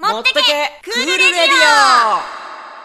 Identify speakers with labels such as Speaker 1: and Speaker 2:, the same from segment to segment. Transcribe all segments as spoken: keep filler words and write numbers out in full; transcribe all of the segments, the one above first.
Speaker 1: 持ってけクールレディオ。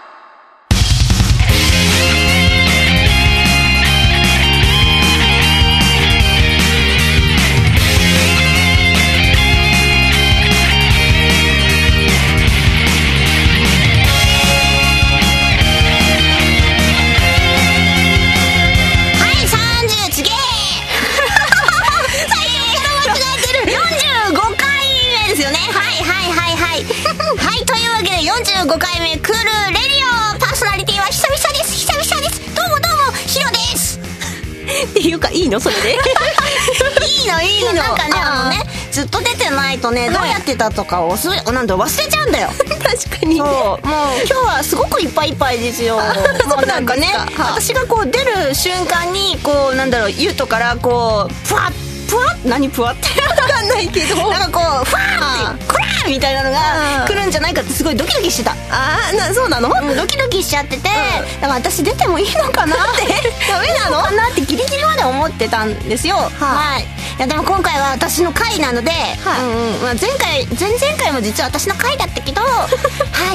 Speaker 2: よんじゅうごかいめクールレディオ、パーソナリティは久々です久々です。どうもどうもヒロです
Speaker 1: っていうかいいのそれでい
Speaker 2: いのいいのなんかねあのねずっと出てないとね、どうやってたとかを忘れなんだ忘れちゃうんだよ
Speaker 1: 確かにね。
Speaker 2: そうもう今日はすごくいっぱいいっぱいですよ。もうなんかね、私がこう出る瞬間にこうなんだろうユウトからこうプワップワッ何プワッって分かんないけどなんかこうファーってクラーみたいなのが来るんじゃないかってすごいドキドキしてた。
Speaker 1: ああなそうなの、
Speaker 2: うん、ドキドキしちゃってて、うん、だから私出てもいいのかなってダメなのかなってギリギリまで思ってたんですよ。はあ、はい。いやでも今回は私の回なので、はいうんうんまあ、前回前々回も実は私の回だったけどはい、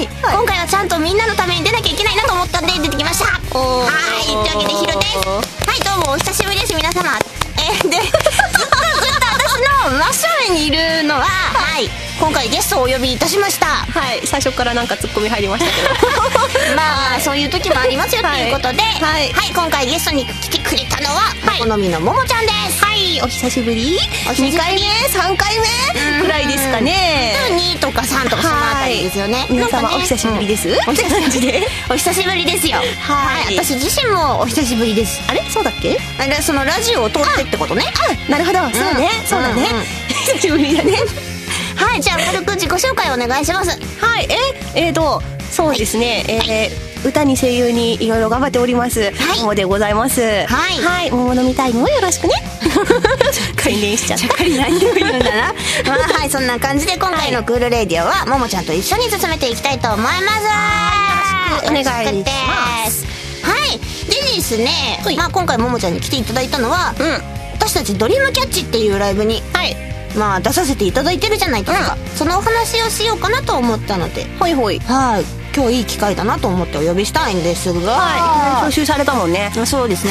Speaker 2: はい、今回はちゃんとみんなのために出なきゃいけないなと思ったんで出てきました。はいというわけでヒロです。はいどうもお久しぶりです皆様。えー、でずっとずっと私の真正面にいるのははい今回ゲストをお呼びいたしました。
Speaker 1: はい最初からなんかツッコミ入りましたけど
Speaker 2: まあ、はい、そういう時もありますよということで、はい、はい、今回ゲストに来てくれたのは、はい、お好みのももちゃんです。
Speaker 1: はいお久しぶり。にかいめさんかいめくらいですかね。
Speaker 2: にとかさんとかそのあたりですよね。
Speaker 1: 皆様、ね、お久しぶりです、うん、お久しぶりで
Speaker 2: お久しぶりですよ。はい、はい、私自身もお久しぶりです。
Speaker 1: あれそうだっけ。
Speaker 2: あれそのラジオを通ってってことね。
Speaker 1: あなるほど、うん、そうねそうだね、うんうん、久しぶりだね
Speaker 2: はいじゃあ軽く自己紹介お願いします。
Speaker 1: はいええーとそうですね、はい、えー歌に声優にいろいろ頑張っております、はい、ももでございます。はい、はい、もものみタイムをよろしくね改名しちゃった。ちゃっかり何でも言うんだな
Speaker 2: まあはいそんな感じで今回のクールレディオはももちゃんと一緒に進めていきたいと思います。
Speaker 1: よろしくお願いします。
Speaker 2: はいでですね、まあ、今回ももちゃんに来ていただいたのは、うん、私たちドリームキャッチっていうライブに、はいまあ、出させていただいてるじゃないですか、うん、そのお話をしようかなと思ったので
Speaker 1: ほいほい
Speaker 2: はい今日いい機会だなと思ってお呼びしたいんですが、
Speaker 1: はい、招集されたもんね。
Speaker 2: そうですね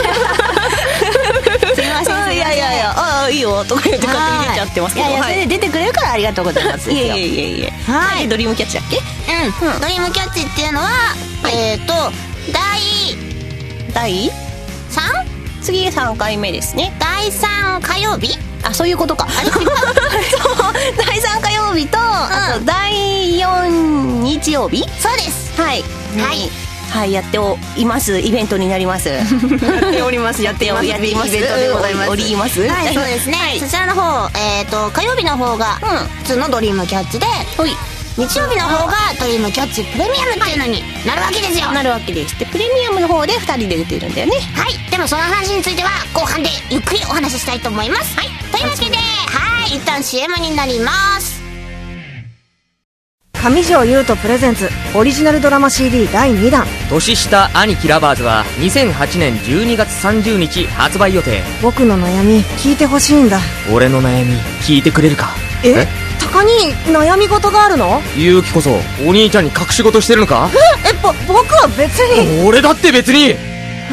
Speaker 2: すいませんすいません
Speaker 1: いやいやいやああいいよとか言って勝手に出ちゃってますけど、
Speaker 2: いやいやそれで出てくれるからありがとうございます
Speaker 1: いえいえいえいえはいドリームキャッチだっけ。
Speaker 2: うん、うん、ドリームキャッチっていうのは、はい、えっ、ー、と
Speaker 1: 第第
Speaker 2: さん?
Speaker 1: 次さんかいめですね。
Speaker 2: だいさん火曜日
Speaker 1: あそういうことかあれそうだいさん火曜日と、うん、あとだいよん日曜日
Speaker 2: そうです
Speaker 1: はいはいはいやっていますイベントになりますや
Speaker 2: っておりますやっておりますイベントでございます
Speaker 1: おります
Speaker 2: はいそうですね、はい、そちらの方えっ、ー、と火曜日の方が普通のドリームキャッチで、うん、日曜日の方がドリームキャッチプレミアムっていうのになるわけですよ。
Speaker 1: なるわけです。でプレミアムの方でふたりで出てるんだよね。
Speaker 2: はいでもその話については後半でゆっくりお話ししたいと思います。はいというわけではい一旦 シーエム になります。
Speaker 3: 上条優斗プレゼンツオリジナルドラマ シーディー だいにだん
Speaker 4: 年下兄貴ラバーズはにせんはちねんじゅうにがつさんじゅうにち発売予定。
Speaker 3: 僕の悩み聞いてほしいんだ。
Speaker 4: 俺の悩み聞いてくれるか。
Speaker 3: ええ高に悩み事があるの？
Speaker 4: ゆうきこそお兄ちゃんに隠し事してるのか？
Speaker 3: ええぼ僕は別に。
Speaker 4: 俺だって別に、は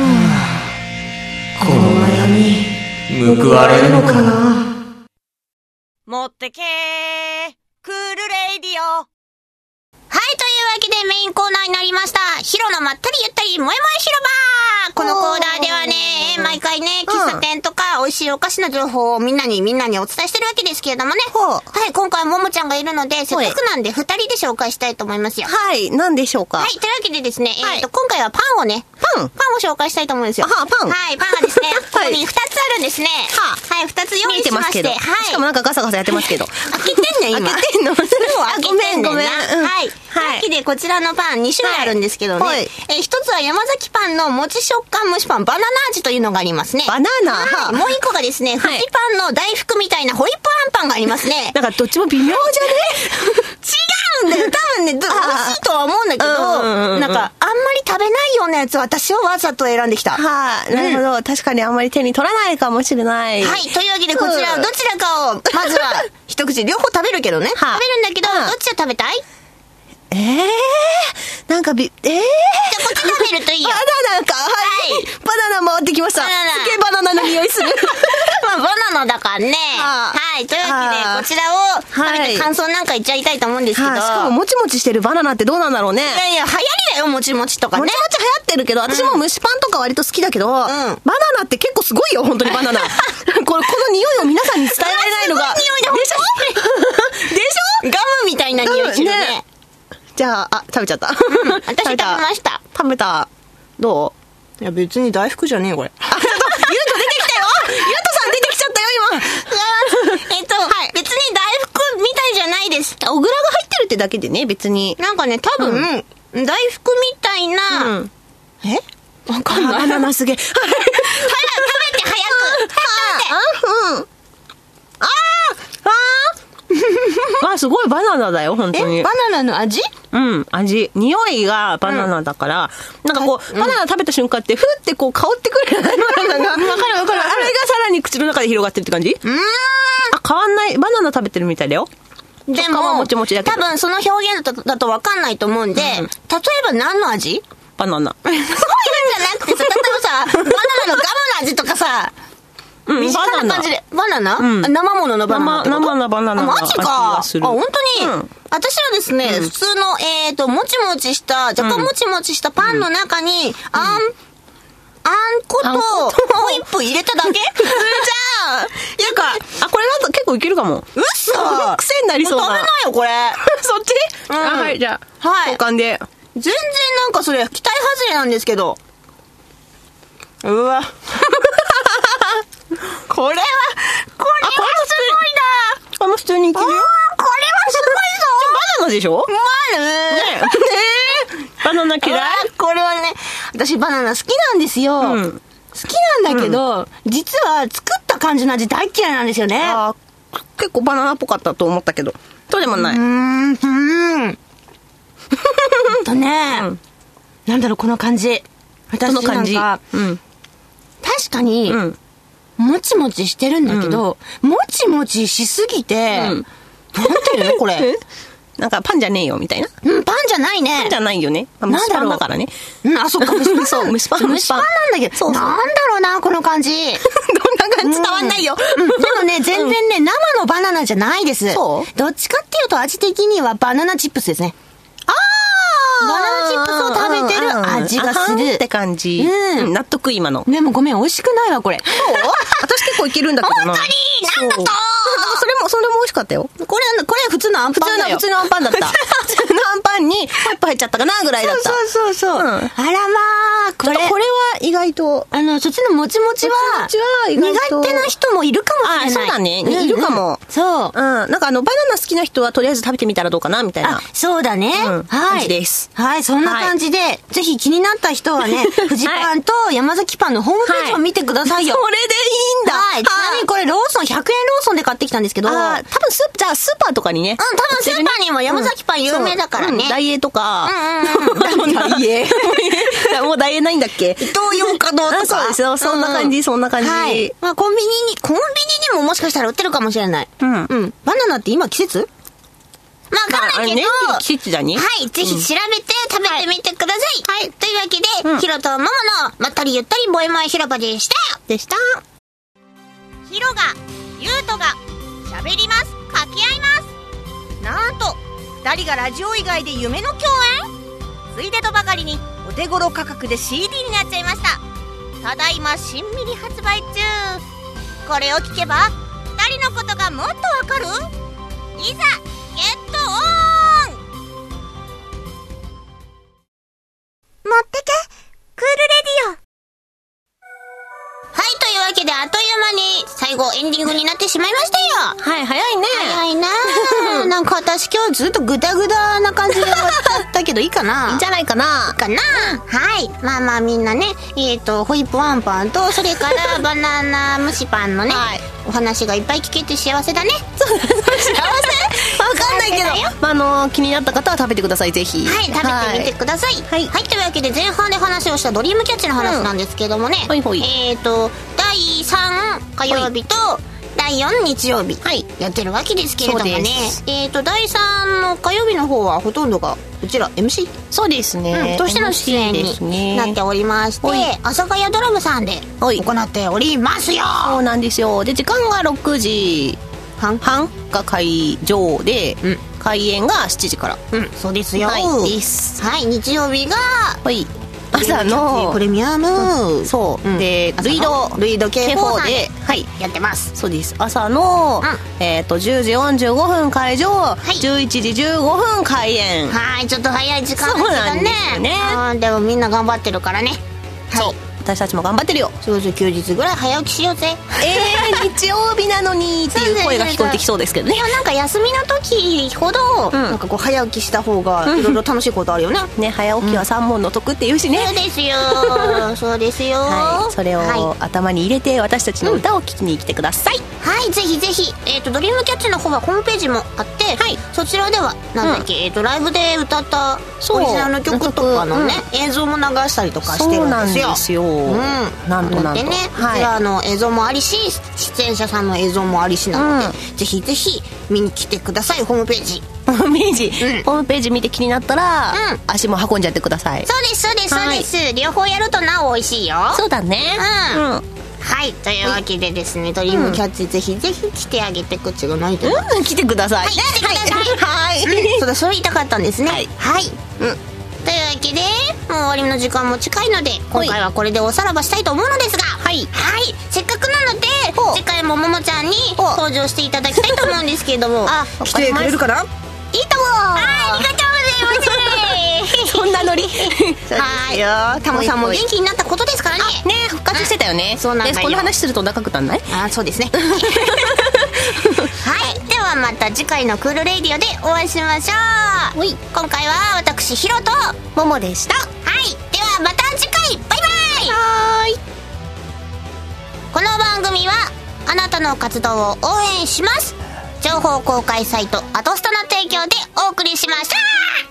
Speaker 3: あ、この悩み報われるのかな。
Speaker 1: 持ってけークールレイディオ。
Speaker 2: はいというわけでメインコーナーになりましたヒロのまったりゆったりもえもえ広場。このコーナーではね毎回ね喫茶店とか美味しいお菓子の情報をみんなにみんなにお伝えしてるわけですけれどもね。はい今回ももちゃんがいるのでせっかくなんでふたりで紹介したいと思いますよ。
Speaker 1: はい何でしょうか。
Speaker 2: はいというわけでですね、はい、えーと今回はパンをねパンパンを紹介したいと思うんですよ。
Speaker 1: はあパン
Speaker 2: はいパンがですねここにふたつあるんですね。はあ、はいふたつ用意しまして、はい、
Speaker 1: しかもなんかガサガサやってますけど
Speaker 2: 開けてんねん今開けてんの開けてんねんな。はいというわけでこちらのパンにしゅるいあるんですけどね、はい、えー、ひとつは山崎パンのもち食感蒸しパンバナナ味というのがありますね。
Speaker 1: バナナ、
Speaker 2: はい、もう一個がですね、フジパンの大福みたいなホイップあんパンがありますね。
Speaker 1: なんかどっちも微妙じゃね
Speaker 2: 違うんだよ多分ね美味しいとは思うんだけど、うんうんうん、なんかあんまり食べべないようなやつを私はわざと選んできた。
Speaker 1: はあ、なるほど、うん。確かにあんまり手に取らないかもしれない。
Speaker 2: はい。というわけでこちら、どちらかを、まずは、一口、両方食べるけどね。はあ、食べるんだけど、どっちを食べたい？
Speaker 1: ええー、なんかび、ええー。じゃ
Speaker 2: あこっち食べるといいよ。
Speaker 1: バナナか。はい。バナナ回ってきました。バナナ。すげえバナナの匂いする。
Speaker 2: まあ、バナナだからね。はあ、はい。というわけで、こちらを食べて感想なんか言っちゃいたいと思うんですけど。はあ、
Speaker 1: しかも、もちもちしてるバナナってどうなんだろうね。い
Speaker 2: やいや、流行りだよ、もちもちとかね。
Speaker 1: もちもち流行ってるけど、私も蒸しパンとか割と好きだけど、うん、バナナって結構すごいよ、本当にバナナ。この、この匂いを皆さんに伝えられないのが。
Speaker 2: すごい匂いだ、でしょでしょガムみたいな匂いするね。ね、
Speaker 1: じゃあ、あ、食べちゃった。うん、
Speaker 2: 私食べました。
Speaker 1: 食べた。ど
Speaker 2: う？いや、別に大福じゃねえ、これ。
Speaker 1: あ、ちょっと、ゆうと出てきたよゆうとさん出てきちゃったよ、
Speaker 2: 今。えっと、はい、別に大福みたいじゃないです。
Speaker 1: 小倉が入ってるってだけでね、別に。
Speaker 2: なんかね、多分、うん、大福みたいな、うん、えわかんない。
Speaker 1: バナナすげえ。
Speaker 2: 食べて、早く。早く食べて。
Speaker 1: あ、うん。あーあーあ、すごいバナナだよ、本当に。
Speaker 2: え、バナナの味？
Speaker 1: うん、味。匂いがバナナだから、うん、なんかこう、うん、バナナ食べた瞬間って、ふってこう香ってくるバナナが。わかるわかる。あれがさらに口の中で広がってるって感じ？うーん。あ、変わんない。バナナ食べてるみたいだよ。
Speaker 2: でも、
Speaker 1: もちもちだけど
Speaker 2: 多分その表現だと、だとわかんないと思うんで、うん、例えば何の味？
Speaker 1: バナナ。
Speaker 2: そういうんじゃなくてさ、例えばさ、バナナのガムの味とかさ、
Speaker 1: うん、
Speaker 2: 身近な感じで。バナナ、うん、生物のバナナってこと？
Speaker 1: 生のバナナの味がする。
Speaker 2: あ、マジか。あ、本当に、うん、私はですね、うん、普通の、えーと、もちもちした、若干もちもちしたパンの中に、うん、あん、あんことホイップ入れただけ？普通じゃん。
Speaker 1: なんか、あ、これだと結構いけるかも。
Speaker 2: うっそ
Speaker 1: 癖になりそうな。
Speaker 2: 食べないよ、これ。
Speaker 1: そっち、うん、あ、はい、じゃあ。はい。交換で。
Speaker 2: 全然なんかそれ、期待外れなんですけど。うわ。これは、これはすごいな。
Speaker 1: あ、もう普通にいけるよ。
Speaker 2: これはすごいぞ。
Speaker 1: バナナでしょ？
Speaker 2: まあね。
Speaker 1: バナナ嫌い？
Speaker 2: これはね、私バナナ好きなんですよ。うん、好きなんだけど、うん、実は作った感じの味大嫌いなんですよね。
Speaker 1: あ、結構バナナっぽかったと思ったけど、そうでもない。うーん、う
Speaker 2: ーん。とね、うん、なんだろう、この感じ。私なんか、この感じ。うん、確かに、うんもちもちしてるんだけど、うん、もちもちしすぎて、うん、なんていうのこれ。
Speaker 1: なんかパンじゃねえよみたいな。
Speaker 2: うん、パンじゃないね。
Speaker 1: パンじゃないよね。まあ、蒸しパンだからね。
Speaker 2: うん、あ、そっか、蒸しパン。
Speaker 1: そう、蒸しパン。
Speaker 2: 蒸しパンなんだけど、そうそうなんだろうな、この感じ。どん
Speaker 1: な感じ伝わんないよ。
Speaker 2: うん、でもね、全然ね、生のバナナじゃないです。そうどっちかっていうと味的にはバナナチップスですね。あーバナナチップスを食べてる味がする。
Speaker 1: って感じ。うん。納得今の。
Speaker 2: でもごめん、美味しくないわ、これ。
Speaker 1: そう私結構いけるんだけどな。
Speaker 2: 本当になんだと
Speaker 1: それも、それも美味しかったよ。
Speaker 2: これ、これ普通のアンパンだよ。
Speaker 1: 普通の、普通のアンパンだった。普通のアンパンにホイップ入っちゃったかなぐらいだった。
Speaker 2: そうそうそうそう。うん、あらまあ、
Speaker 1: これ。これは意外と。
Speaker 2: あの、そっちのもちもちは、
Speaker 1: もちもちは意外と。
Speaker 2: 苦手な人もいるかもしれない。
Speaker 1: あ、そうだね。いるかも。
Speaker 2: そう。
Speaker 1: うん。なんかあの、バナナ好きな人はとりあえず食べてみたらどうかなみたいな。あ、
Speaker 2: そうだね。はい。感じです。はい、そんな感じで、ぜひ気になった人はね、フジパンと山崎パンのホームページを見てくださいよ。
Speaker 1: それでいいんだ。
Speaker 2: はい。ちなみにこれローソン、ひゃくえんローソンで買ってきたんですけど、
Speaker 1: あ、多分スーじゃあスーパーとかにね。
Speaker 2: うん、多分スーパーにも山崎パン有名だからね。
Speaker 1: ダイエーとか。
Speaker 2: うんうんうん。ダイエ
Speaker 1: ー。もうダイエーないんだっけ？
Speaker 2: 伊東洋華堂とか。
Speaker 1: そうですよ。そんな感じ、そんな感じ。はい。
Speaker 2: まあコンビニに、コンビニにももしかしたら売ってるかもしれない。うん。うん。バナナって今季節？まあ、わかんないけど、
Speaker 1: 季節だね。
Speaker 2: はい、ぜひ調べて食べてみてください。はい。というわけで、ヒロとママのまったりゆったりボエマイ広場でした。
Speaker 1: でした。
Speaker 2: ヒロが、ユウトが、喋ります。掛け合います。なんとふたりがラジオ以外で夢の共演？ついでとばかりにお手頃価格で シーディー になっちゃいました。ただいま新ミリ発売中。これを聞けばふたりのことがもっとわかる？いざゲットオン！持ってけクールレディオ。はい、というわけであっという間に最後エンディングになってしまいましたよ。
Speaker 1: はい、早いね。
Speaker 2: 早いななんか私今日ずっとグダグダな感じで終わっちゃったけどいいかない
Speaker 1: いんじゃないかな。
Speaker 2: いいかな、うん、はい。まあまあみんなね、えっとホイップワンパンとそれからバナナ蒸しパンのね、はい、 お話がいっぱい聞けて幸せだね。
Speaker 1: そう幸せわかんないけど、まあ、あのー、気になった方は食べてください、ぜひ。
Speaker 2: はい、食べてみてください。はい、はい、というわけで前半で話をしたドリームキャッチの話なんですけどもね、うん、ほいほい、えっ、ー、とだいさん火曜日とだいよん日曜日、はい、やってるわけですけれどもね、えっ、ー、とだいさんの火曜日の方はほとんどがうちら エムシー
Speaker 1: そうですね、
Speaker 2: うん、としての出演になっておりまして、阿佐ヶ谷ドラムさんで行っておりますよ。
Speaker 1: そうなんですよ。で時間がろくじはんが会場で、うん、開演がしちじから、
Speaker 2: うん、そうですよ。
Speaker 1: はいです。
Speaker 2: はい、日曜日が
Speaker 1: はい朝の
Speaker 2: プレミアム、
Speaker 1: うん、そう、うん、でルイド
Speaker 2: ルイド警報で、
Speaker 1: はい、
Speaker 2: やってます。
Speaker 1: そうです。朝の、うん、えっ、ー、とじゅうじよんじゅうごふん会場、はい、じゅういちじじゅうごふん開演。
Speaker 2: はい、ちょっと早い時間だけどね。そうなんですよね。うん、でもみんな頑張ってるからね。
Speaker 1: そう、はい、私たちも頑張ってるよ。
Speaker 2: そうそう、休日ぐらい早起きしようぜ。
Speaker 1: えー、日曜日なのにっていう声が聞こえてきそうですけどね。
Speaker 2: いや、なんか休みの時ほど、うん、なんかこう早起きした方がいろいろ楽しいことあるよね。
Speaker 1: ね、早起きは三問の得って言うしね。
Speaker 2: そうですよそうですよ、
Speaker 1: はい、それを、はい、頭に入れて私たちの歌を聴きに来てください。
Speaker 2: うん、はい、ぜひぜひ、えーと、ドリームキャッチの方はホームページもあって、はい、そちらではなんだっけ、うん、えーとライブで歌ったオリジナルの曲とかのね、うん、映像も流したりとかしてるんですよ。そうなんですよ、うん、なんとなんとでね、はい、こちらの映像もありし出演者さんの映像もありしなので、うん、ぜひぜひ見に来てください。ホームページ
Speaker 1: ホームページ、うん、ホームページ見て気になったら、うん、足も運んじゃってください。
Speaker 2: そうですそうですそうです、はい、両方やるとなお美味しいよ。
Speaker 1: そうだね、うん、うん、
Speaker 2: はい、というわけでですね、はい、ドリームキャッチ、うん、ぜひぜひ来てあげて、口がないと、
Speaker 1: うん、来てください。
Speaker 2: はい、来てください。はい、うん、そうだ、それ言いたかったんですね。はい、はい、うん、というわけでもう終わりの時間も近いので、今回はこれでおさらばしたいと思うのですが、はい、はい、せっかくなので次回もももちゃんに登場していただきたいと思うんですけれども
Speaker 1: あ、来てくれるかな。
Speaker 2: いいとも。ありがとうございます
Speaker 1: そんなノリ
Speaker 2: はい、タモさんも元気になったことですからね。
Speaker 1: ね、復活してたよね。そうなんだよ。この話すると仲くたんない？
Speaker 2: あ、そうですねはい、ではまた次回のクールレイディオでお会いしましょう。おい、今回は私ヒロと
Speaker 1: モモでした。
Speaker 2: はい、ではまた次回、バイバイ。
Speaker 1: はーい。
Speaker 2: この番組はあなたの活動を応援します。情報公開サイトアトストの提供でお送りしました。